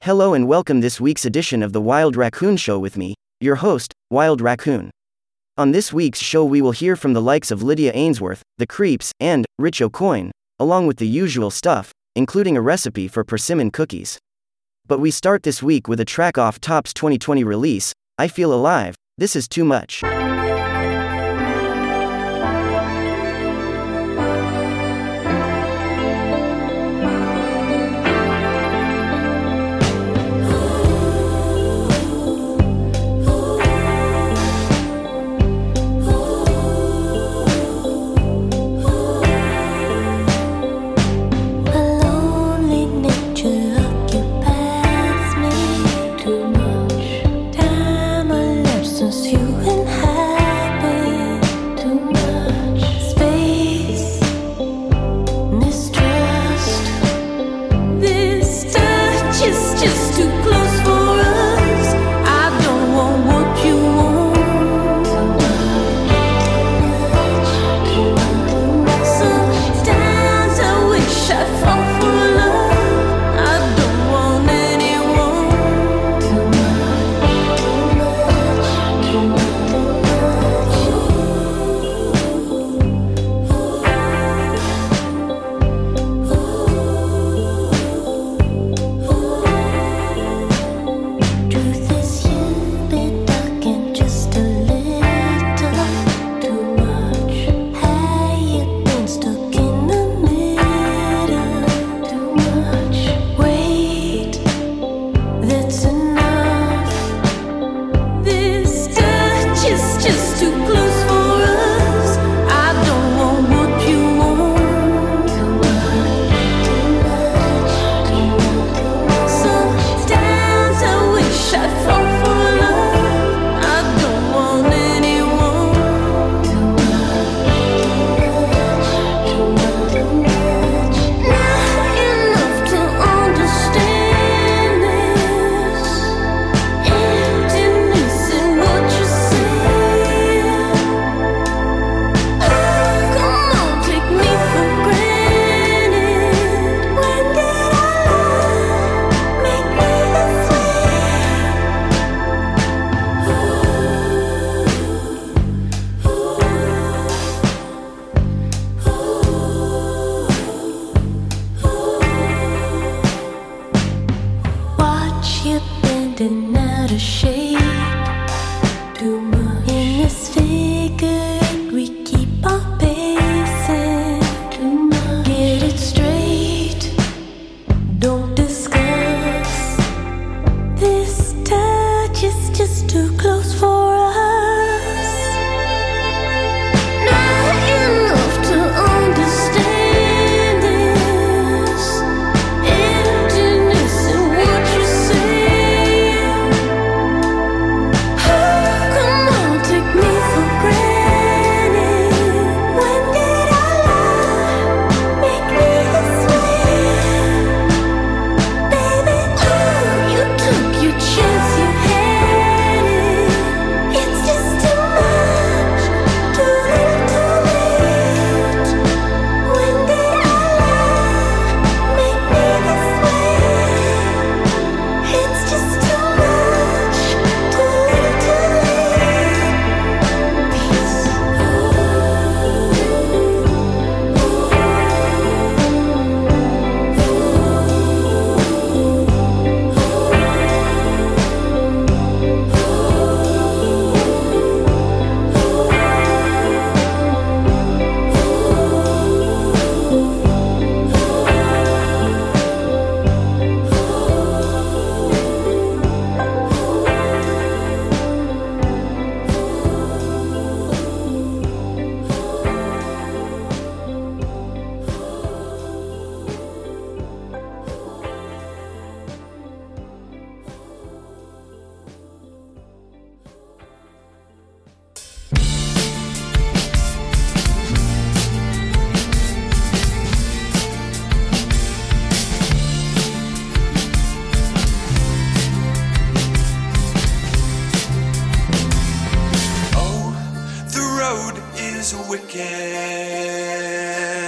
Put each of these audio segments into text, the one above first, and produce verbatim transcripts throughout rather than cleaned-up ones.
Hello and welcome this week's edition of the Wild Raccoon Show with me, your host, Wild Raccoon. On this week's show we will hear from the likes of Lydia Ainsworth, The Creeps, and Rich Aucoin, along with the usual stuff, including a recipe for persimmon cookies. But we start this week with a track off Top's twenty twenty release, I Feel Alive, This Is Too Much.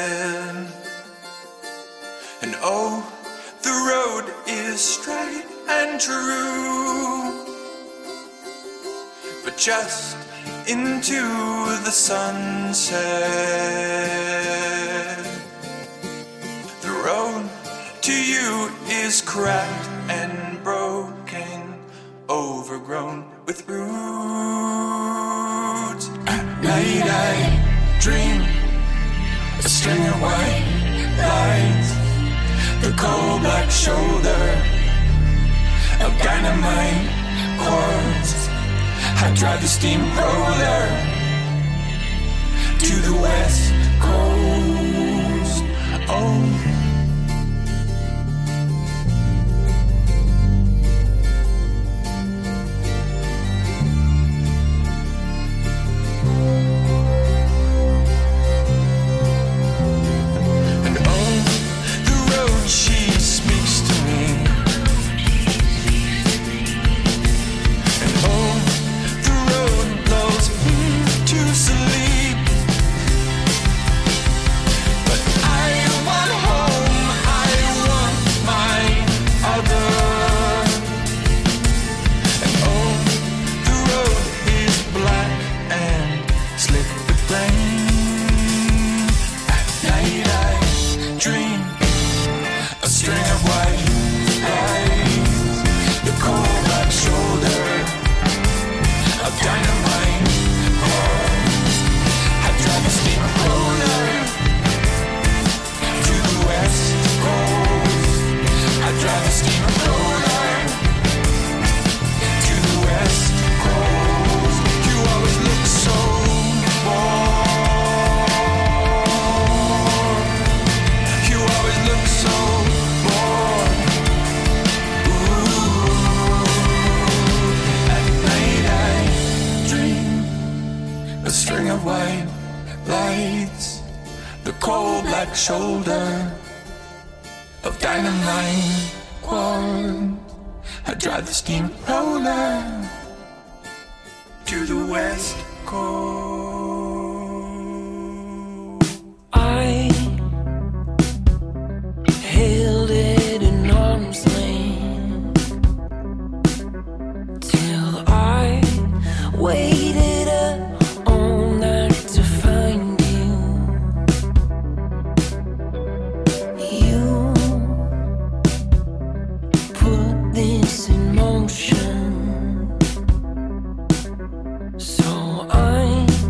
And oh, the road is straight and true, but just into the sunset. The road to you is cracked and broken, overgrown with roots. At night I dream a string of white lights, the cold black shoulder of dynamite quartz. I drive the steamroller to the west coast. Oh, and on the road she speaks to me, and oh, to sleep, but I want home, I want my other. And oh, the road is black and slick with rain. At night I dream a string of white lights, the cold black shoulder of dynamite. I drive a steamroller to the west coast. I drive a steamroller to the west coast. You always look so bored. You always look so bored. Ooh. At night I dream a string of white lights, the cold black shoulder of dynamite quartz. I drive the steamroller to the west coast. I held it in arm's length till I waited up all night to find you. You put this in motion, so I'm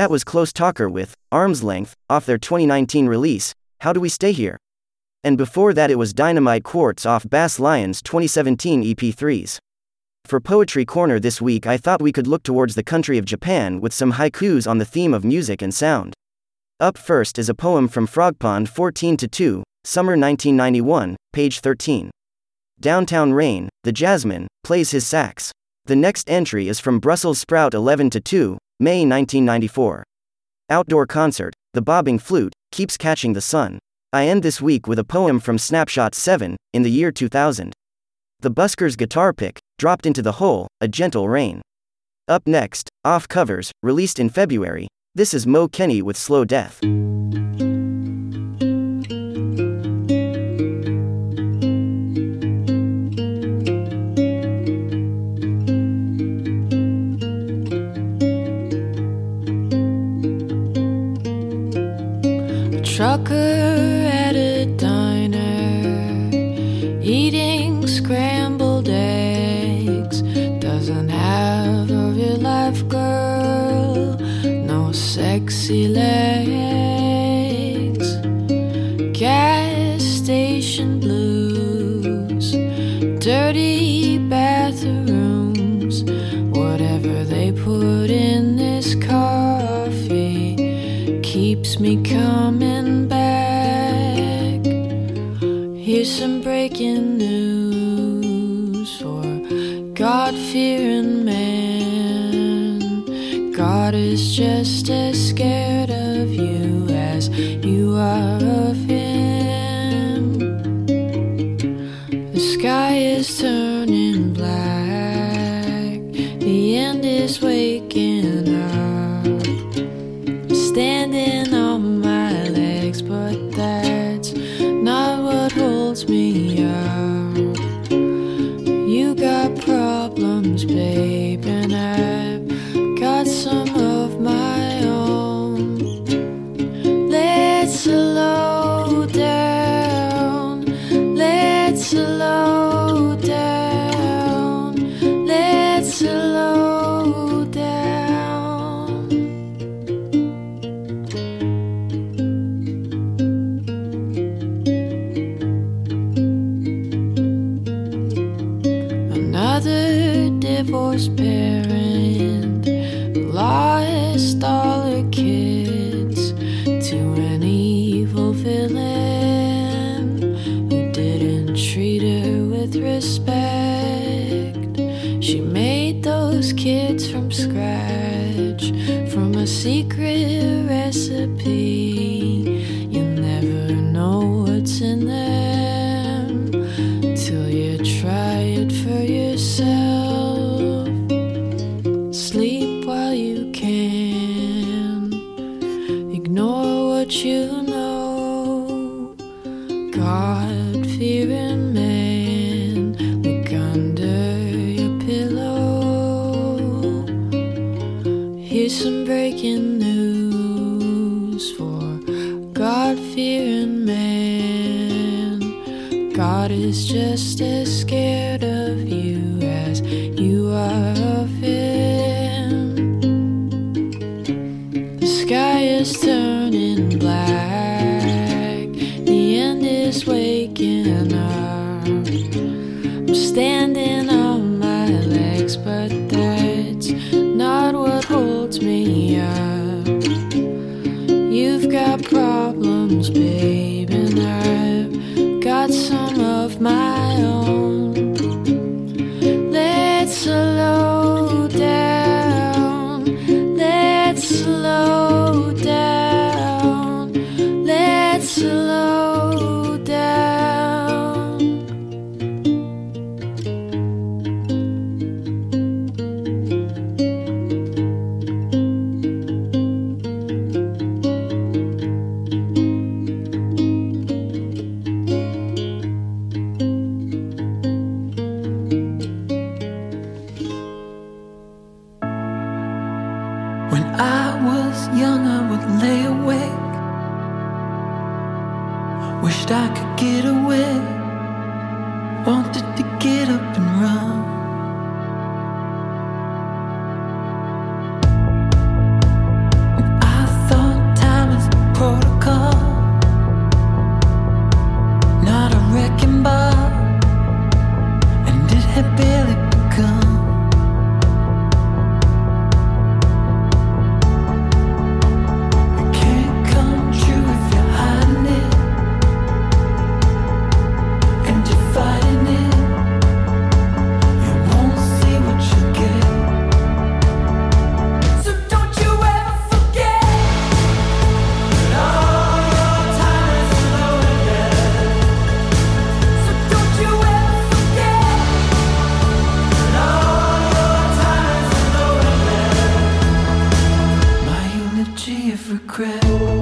That was Close Talker with Arm's Length, off their twenty nineteen release, How Do We Stay Here? And before that it was Dynamite Quartz off Bass Lion's twenty seventeen E P threes. For Poetry Corner this week I thought we could look towards the country of Japan with some haikus on the theme of music and sound. Up first is a poem from Frogpond fourteen to two, Summer nineteen ninety-one, page thirteen. Downtown Rain, the Jasmine, plays his sax. The next entry is from Brussels Sprout eleven to two, May nineteen ninety-four. Outdoor Concert, the Bobbing Flute, keeps catching the sun. I end this week with a poem from Snapshot seven, in the year two thousand. The Buskers Guitar Pick, Dropped into the Hole, A Gentle Rain. Up next, Off Covers, released in February, this is Mo Kenny with Slow Death. Trucker at a diner, eating scrambled eggs. Doesn't have a real life girl, no sexy legs. Gas station blues, dirty bathrooms. Whatever they put in this coffee keeps me coming back. Here's some breaking news for God-fearing man. God is just as scared of you as you are of him. The sky is turning black, the end is waking up. Standing on my legs, but that's not what holds me up. You got problems, babe, and I've got some of my own. Let's slow down, let's slow down, let's slow down. Another divorced parent lost all her kids to an evil villain who didn't treat her with respect. She made those kids from scratch, from a secret recipe. You'll never know what's in them till you try it for yourself. Sleep while you can, ignore what you know. God-fearing man, look under your pillow. Here's some breaking news for God-fearing man. God is just as scared of you as you are of him. The sky is turning black, the end is waking up. I'm standing on my legs, but that's not what holds me up. You've got problems, babe, and I've got some of my own. Let's slow down, let's slow down, let's slow down. When I was young, I would lay awake, wished I could get away, wanted to get up and run.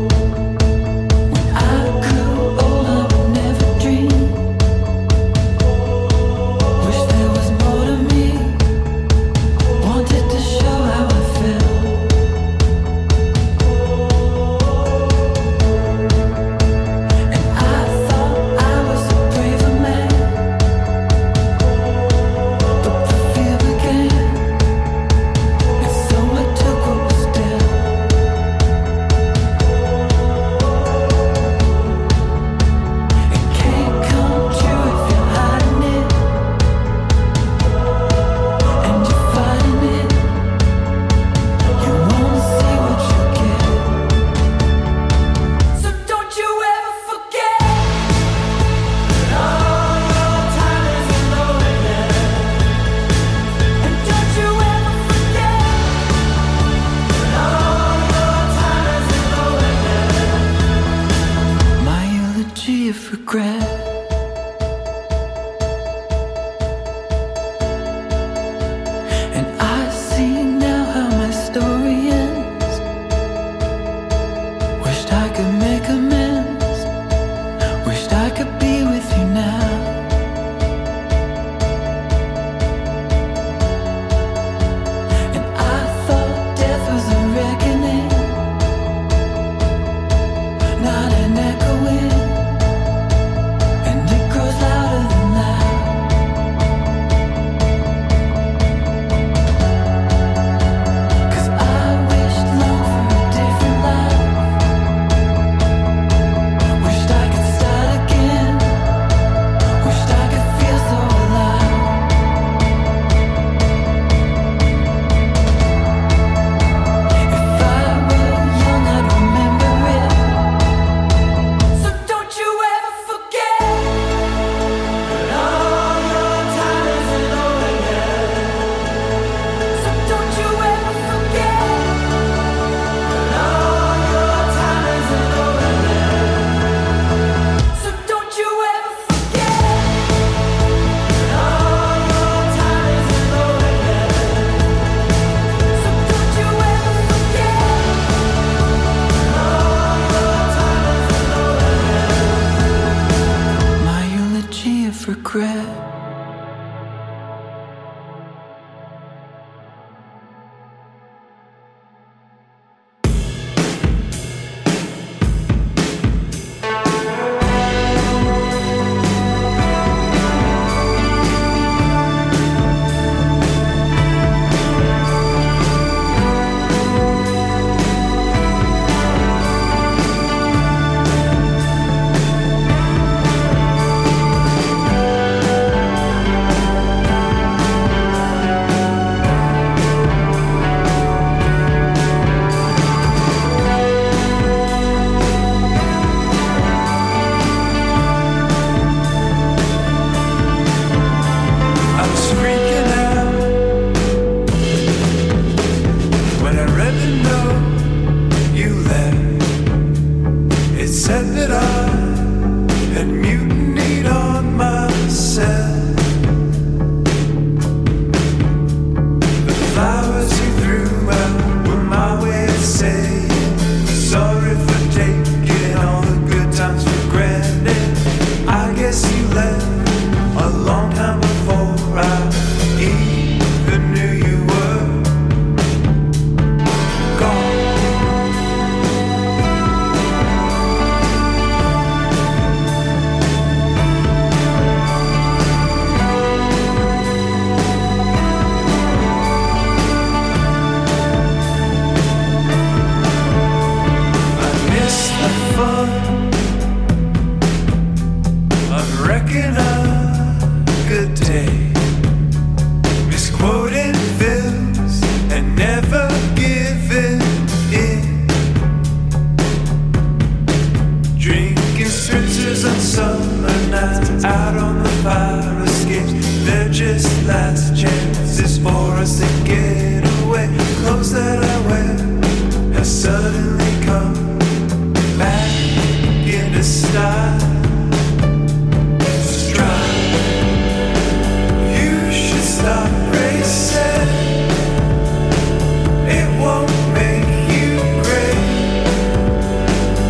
It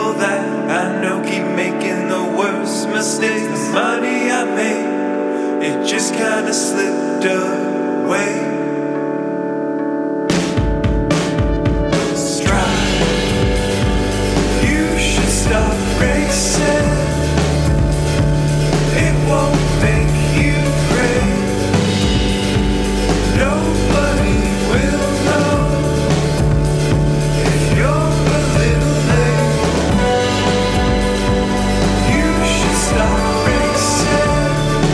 people that I know keep making the worst mistakes. The money I made, it just kinda slipped away. Stop racing. It won't make you great. Nobody will know if you're a little late. You should stop racing.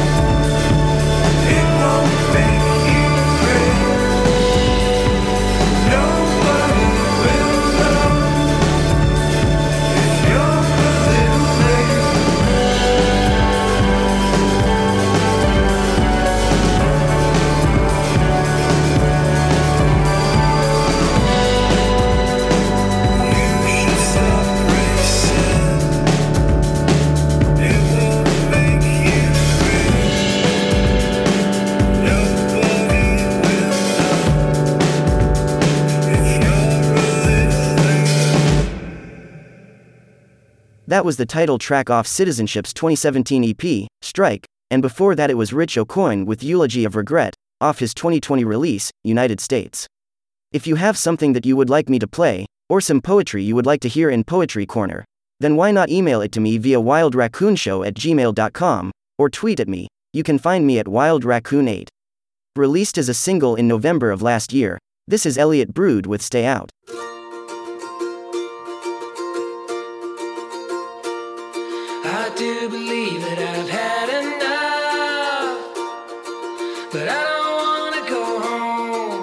It won't make you great. Nobody will know. That was the title track off Citizenship's twenty seventeen E P, Strike, and before that it was Rich Aucoin with Eulogy of Regret, off his twenty twenty release, United States. If you have something that you would like me to play, or some poetry you would like to hear in Poetry Corner, then why not email it to me via wildraccoonshow at gmail dot com, or tweet at me. You can find me at wild raccoon eight. Released as a single in November of last year, this is Elliot Brood with Stay Out. I do believe that I've had enough, but I don't wanna go home.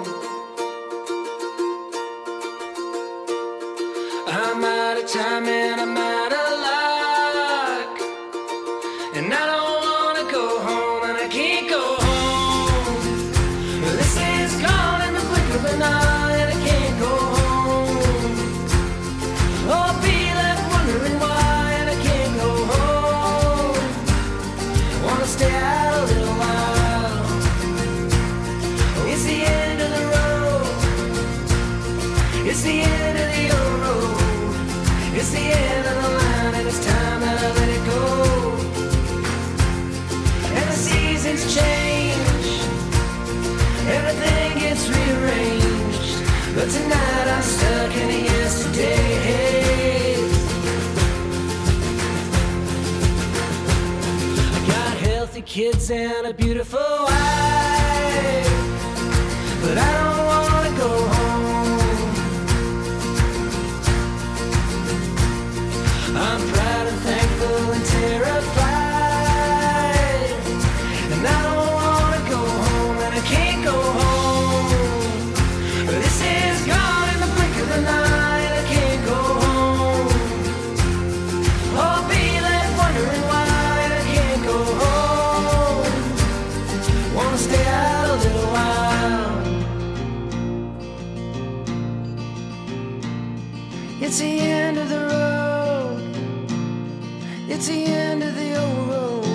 I'm out of time and I'm out of luck, and I don't wanna go home, and I can't go home. This is gone in the blink of an eye, and I can't go home. I'll be left wondering why. Stay out a little while. It's the end of the road. It's the end of the old road. It's the end of the line, and it's time that I let it go. And the seasons change, everything gets rearranged. But tonight I'm stuck in a yesterday. Kids and a beautiful wife, but I don't wanna go home. I'm proud and thankful and terrified, and I don't wanna go home, and I can't go home. This is gone in the blink of the night, I can't go home. I'll be left wondering why I can't go home. Wanna stay out a little while. It's the end of the road. It's the end of the old road.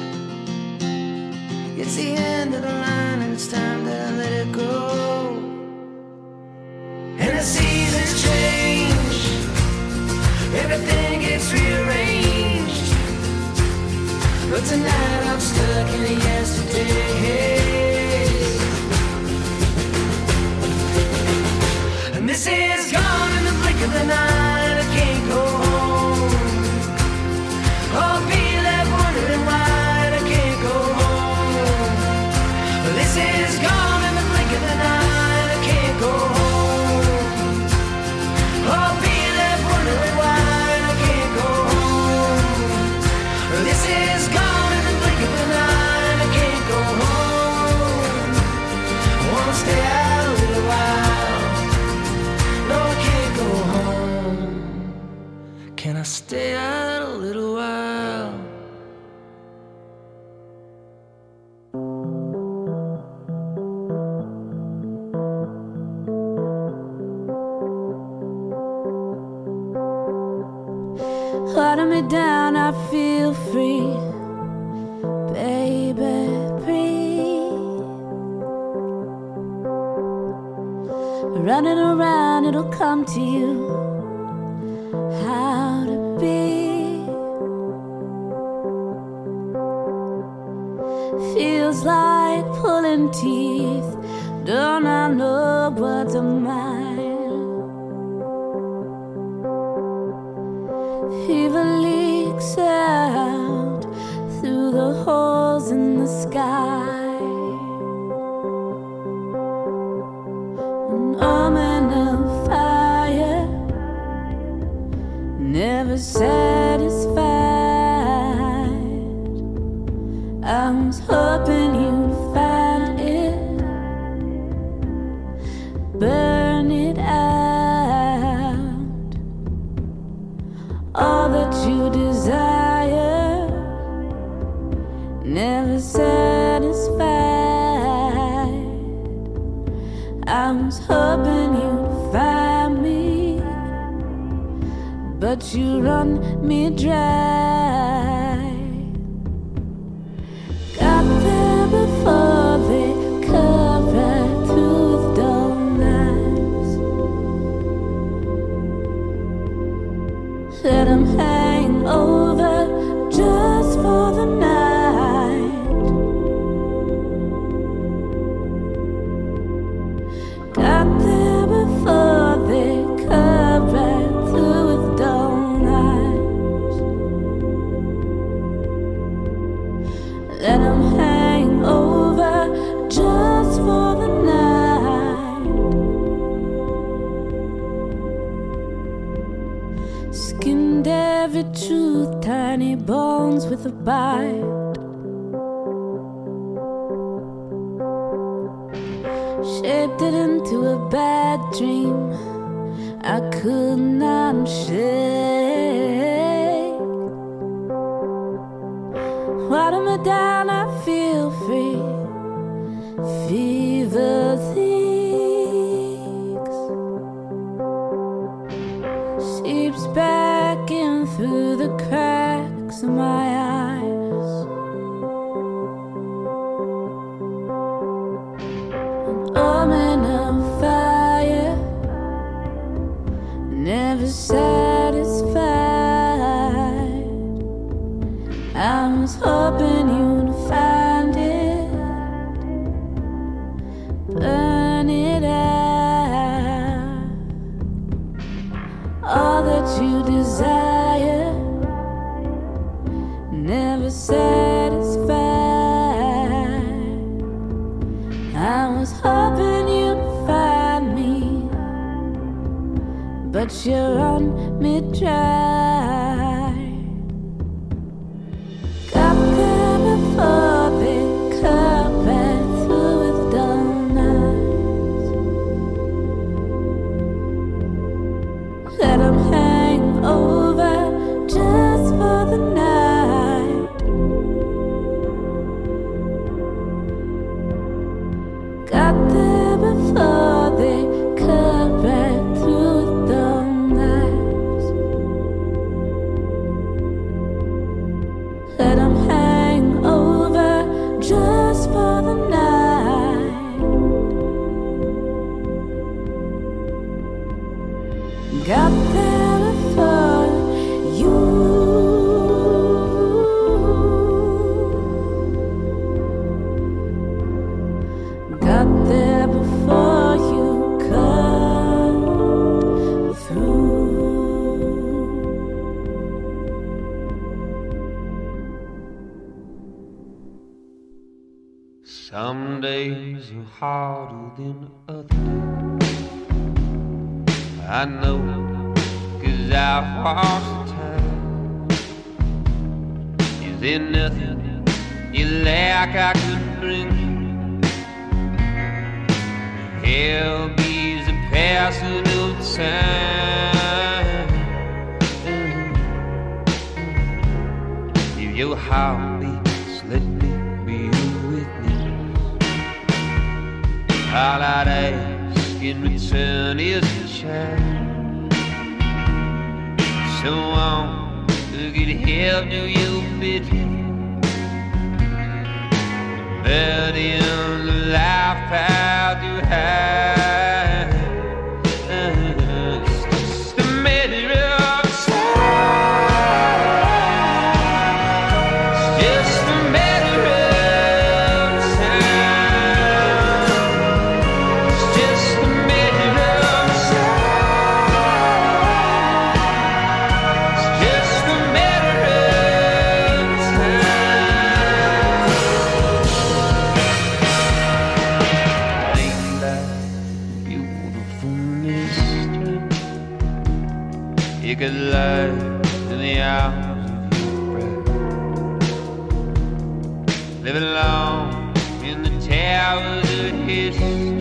It's the end of the line, and it's time that I let it go. And the seasons change, everything gets rearranged. But tonight I'm stuck in a yesterday. And this is gone in the blink of the night, I can't go home. I'll be left wondering why I can't go home. This is gone in the blink of the night, I can't go home. I'll be left wondering why I can't go home. This is gone in the blink of the night, I can't go home. I wanna stay out a little while. No, I can't go home. Can I stay out a little while? Letting me down, I feel free, baby, breathe. Running around, it'll come to you how to feels like pulling teeth. Don't I know what's a mile? Fever leaks out through the holes in the sky. An omen of fire, never satisfied. I was hoping you'd find it, burn it out. All that you desire, never satisfied. I was hoping you'd find me, but you run me dry. Got there before they cut right through with dull knives. Let them hang over just for the night. Got there before they cut right through with dull knives. Let them hang over just for the night. Skinned every truth, tiny bones with a bite. Shaped it into a bad dream I could not shake. Water me down, I feel free. Fever leaks, seeps back in through the cracks of my eyes. An omen of fire, never satisfied. I was hoping you'd find it, burn it out. All that you desire, never satisfied. I was hoping you'd find me, but you run me dry. Got there before they cut right through with dull knives. Let them hang over just for the night. Got there before they cut right through with dull knives. Let them hang over just for the night. Got there before you. Got there before you come through. Some days are harder than others. I know, 'cause I've watched the time. Is there nothing you lack I could bring you? Hell be's a passing of time. If your heart beats, let me be a witness. All I'd ask in return is a child. Someone who could help do your bidding. But in the life path you have, it's just a matter of time. It's just a matter of living long in the towers of history.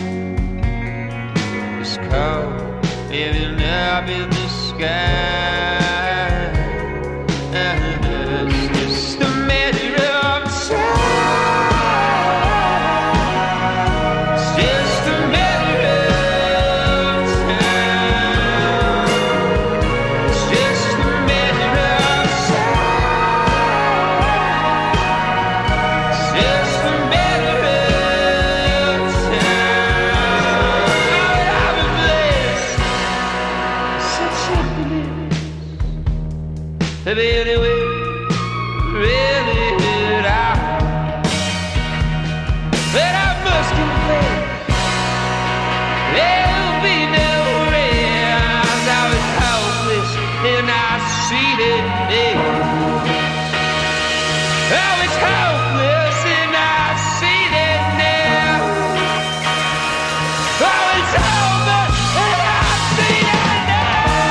It's cold, living up in the sky. It's just a measure of time. It's just a measure of time. It's just a measure of time. It's just a measure of time. I've been blessed, such happiness. But anyway, really hit out. But I must confess, there'll be no rest. I was hopeless and I see it now. I was hopeless and I see it now. I was hopeless and I see it now.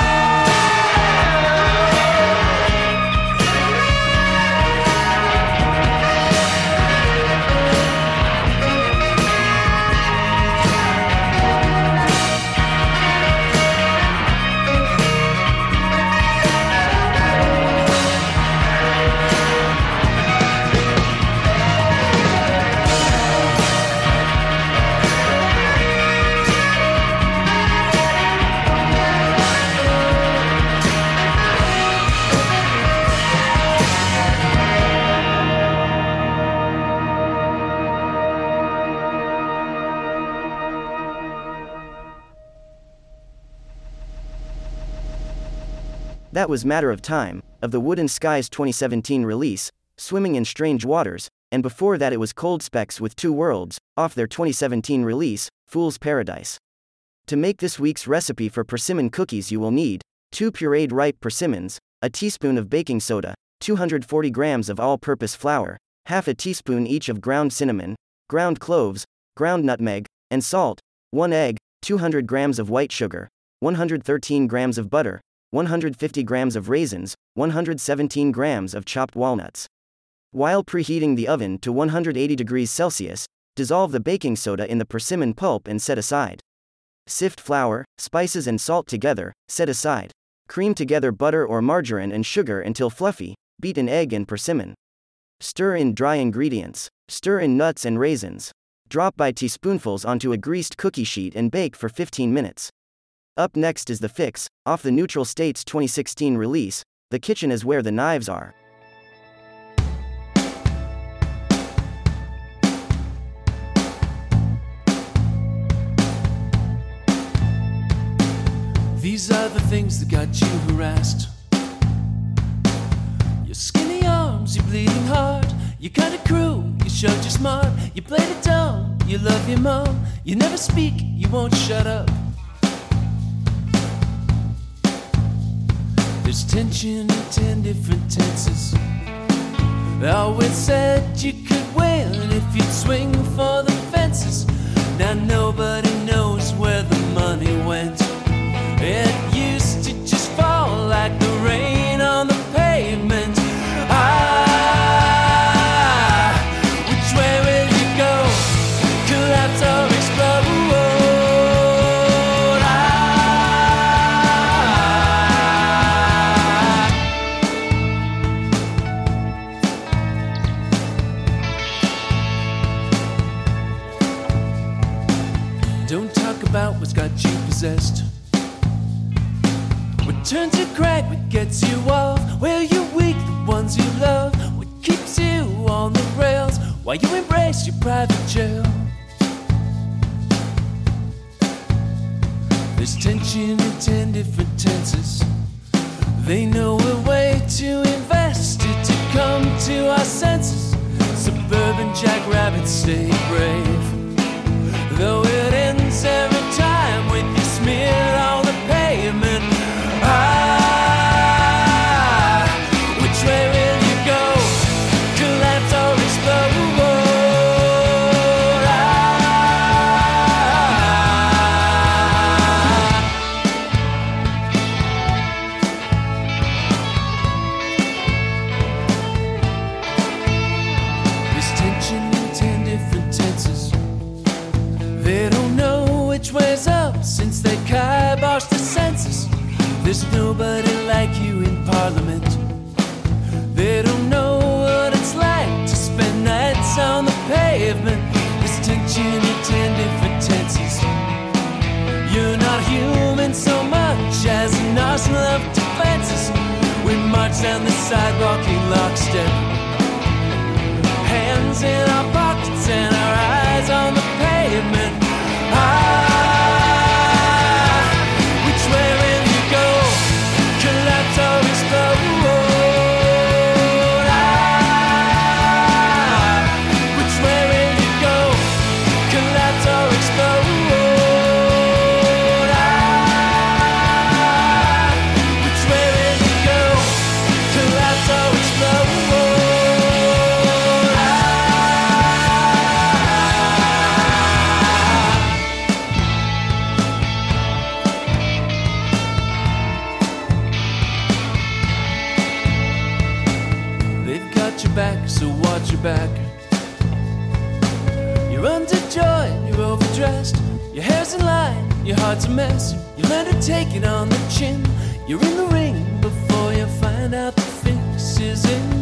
That was Matter of Time, of the Wooden Skies twenty seventeen release, Swimming in Strange Waters, and before that it was Cold Specs with Two Worlds, off their twenty seventeen release, Fool's Paradise. To make this week's recipe for persimmon cookies you will need two pureed ripe persimmons, a teaspoon of baking soda, two hundred forty grams of all-purpose flour, half a teaspoon each of ground cinnamon, ground cloves, ground nutmeg, and salt, one egg, two hundred grams of white sugar, one hundred thirteen grams of butter, one hundred fifty grams of raisins, one hundred seventeen grams of chopped walnuts. While preheating the oven to one hundred eighty degrees Celsius, dissolve the baking soda in the persimmon pulp and set aside. Sift flour, spices and salt together, set aside. Cream together butter or margarine and sugar until fluffy, beat an egg and persimmon. Stir in dry ingredients. Stir in nuts and raisins. Drop by teaspoonfuls onto a greased cookie sheet and bake for fifteen minutes. Up next is the fix, off the Neutral States twenty sixteen release, The Kitchen is Where the Knives Are. These are the things that got you harassed. Your skinny arms, your bleeding heart. You're kinda cruel, you showed you're smart. You played it dumb, you love your mom. You never speak, you won't shut up. There's tension in ten different tenses. They always said you could win if you'd swing for the fences. Now nobody knows where the money went. It used to just fall like the rain on the pavement. Ah, which way will you go? Collapse or explode? Ah. Don't talk about what's got you possessed. What turns you crack, what gets you off? Where you're weak, the ones you love. What keeps you on the rails while you embrace your private jail? There's tension in ten different tenses. They know a way to invest it, to come to our senses. Suburban jackrabbits stay brave, though it ends every time with you smeared on the pavement. Ah, which way will you go? Collapse or explode? Ah. There's There's nobody like you in Parliament. They don't know what it's like to spend nights on the pavement. There's tension in ten different tenses. You're not human so much as an arsenal of defenses. We march down the sidewalk in lockstep, hands in our pockets and our eyes on the pavement. Ah, which way will you go? Collapse or explode? Ah, which way will you go? Collapse or explode? Ah, which way will you go? Collapse or explode? Back, so watch your back. You're underjoyed, you're overdressed, your hair's in line, your heart's a mess. You learn to take it on the chin. You're in the ring before you find out the fix is in.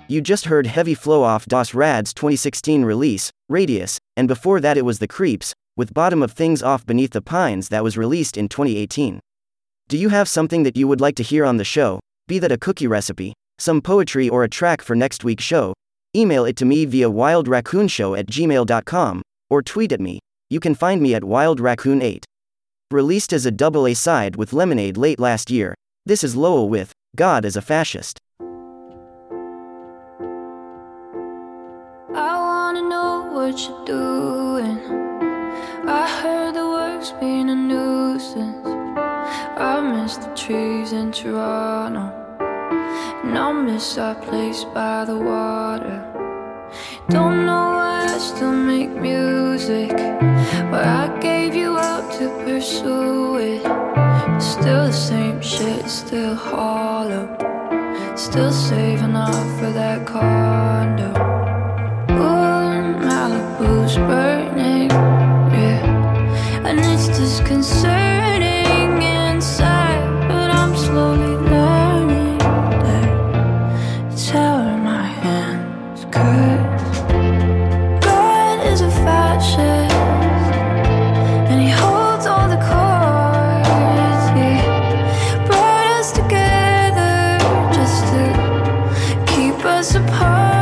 You just heard Heavy Flow off Das Rad's twenty sixteen release, Radius, and before that it was The Creeps, with Bottom of Things off Beneath the Pines that was released in twenty eighteen. Do you have something that you would like to hear on the show, be that a cookie recipe, some poetry or a track for next week's show? Email it to me via wildraccoonshow at gmail dot com, or tweet at me. You can find me at wild raccoon eight. Released as a double A side with Lemonade late last year, this is Lowell with God is a Fascist. I wanna know what you're doing. I heard the work's been a nuisance. I miss the trees in Toronto, and I miss our place by the water. Don't know why I still make music, but I gave you up to pursue it. It's still the same shit, still hollow, still saving up for that condo. Ooh, Malibu's burning, yeah, and it's disconcerting inside, but I'm slowly learning that it's out of my hands. Cause God is a fascist, and he holds all the cards. He brought us together just to keep us apart.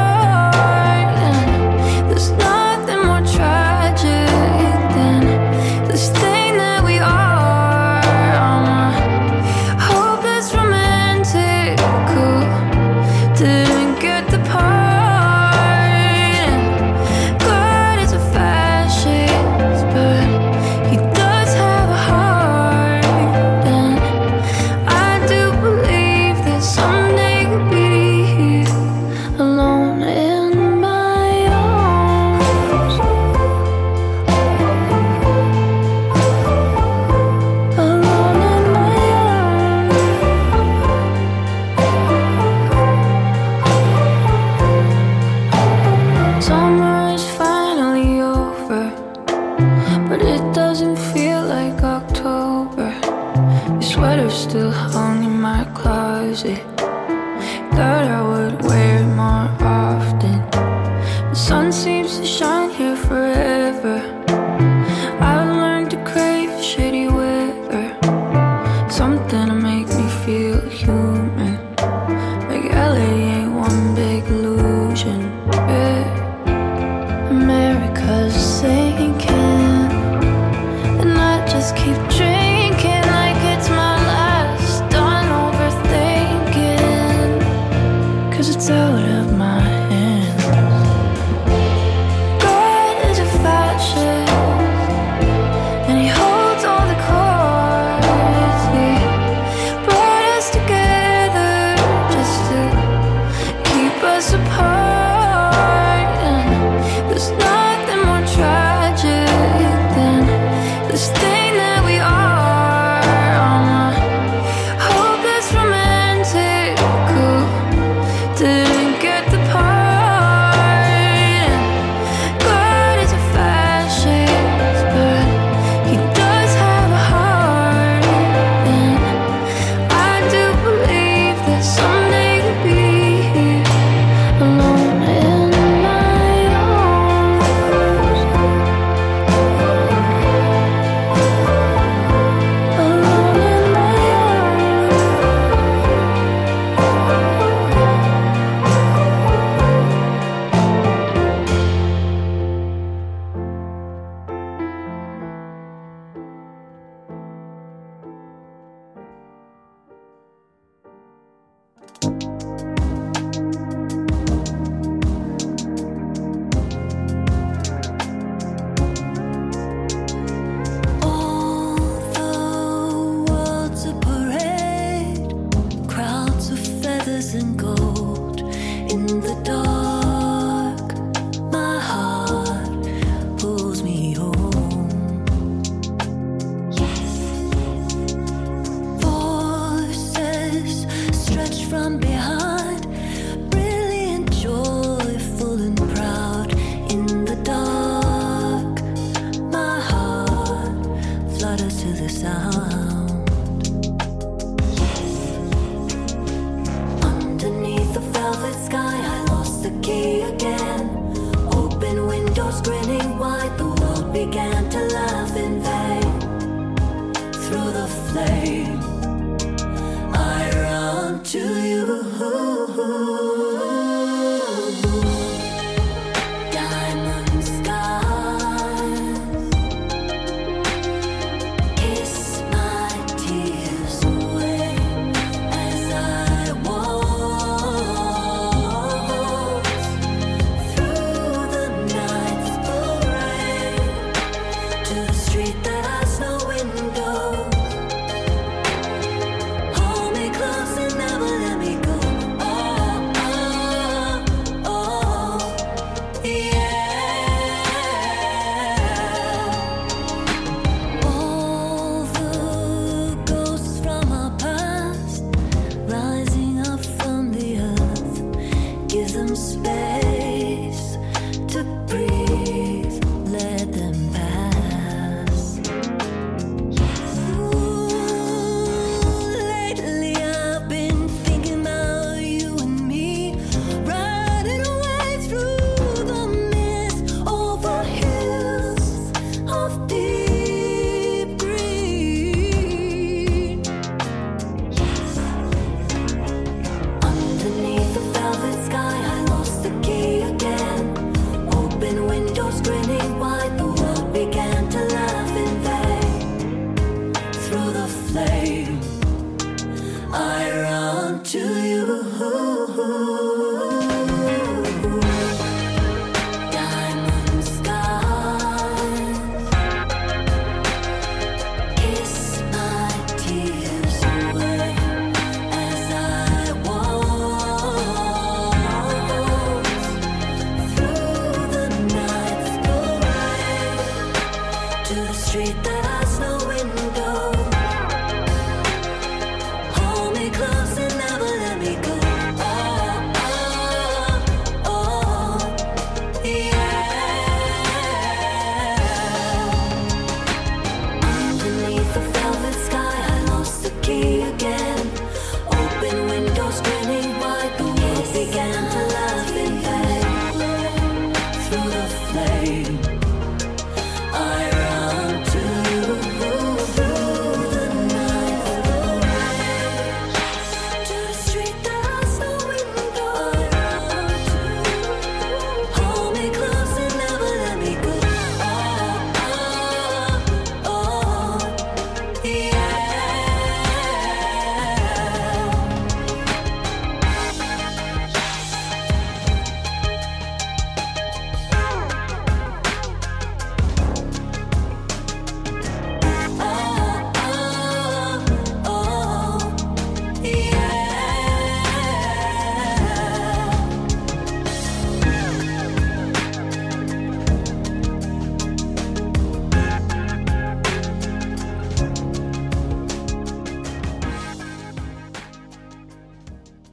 Underneath the velvet sky, I lost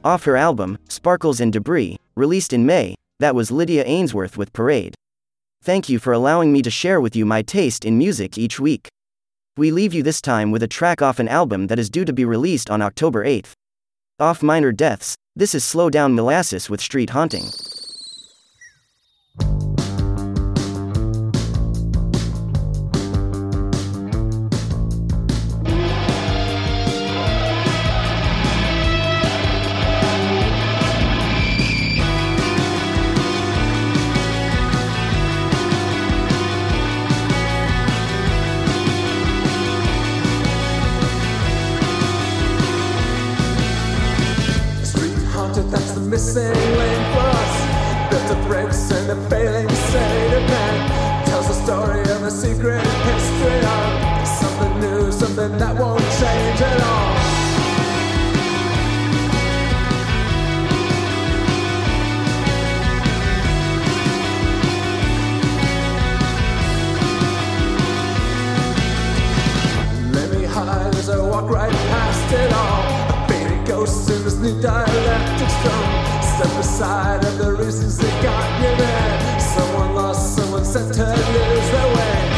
Off her album, Sparkles and Debris, released in May, that was Lydia Ainsworth with Parade. Thank you for allowing me to share with you my taste in music each week. We leave you this time with a track off an album that is due to be released on October eighth. Off Minor Deaths, this is Slow Down Molasses with Street Haunting. That's the missing lane for us. Built of bricks and a failing state of man. Tells the story of a secret history of something new, something that won't change at all. Lay me high as I walk right past it all. Ghosts in this new dialectic strong. Step aside of the reasons that got you there. Someone lost, someone sent to lose their way.